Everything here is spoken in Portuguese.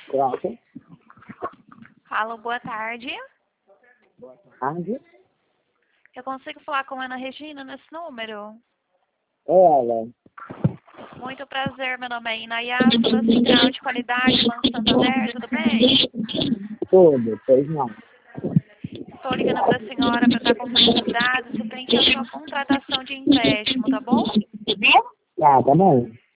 Pronto. Alô, boa tarde. Boa tarde. Eu consigo falar com a Ana Regina nesse número? É ela. Muito prazer, meu nome é Inayá, sou da Central de Qualidade, Banco Santander, tudo bem? Tudo, pois não. Estou ligando para a senhora para estar conferindo os dados referente à sua contratação de empréstimo, tá bom? Tá bom?